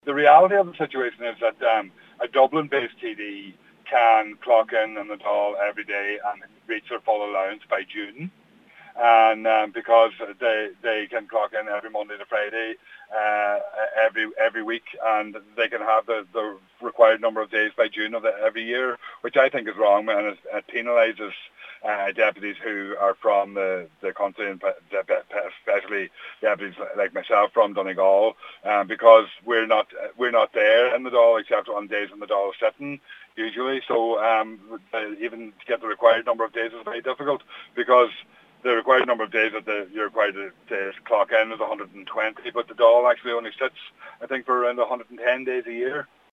the reality of the situation is that a Dublin-based TD can clock in the Dáil every day and reach their full allowance by June. And because they can clock in every Monday to Friday, every week, and they can have the required number of days by June of every year, which I think is wrong, and it penalises deputies who are from the country, and especially deputies like myself from Donegal, because we're not there in the Dáil except on days when the Dáil is sitting usually. So even to get the required number of days is very difficult, because the required number of days that you're required to clock in is 120, but the Dáil actually only sits, I think, for around 110 days a year.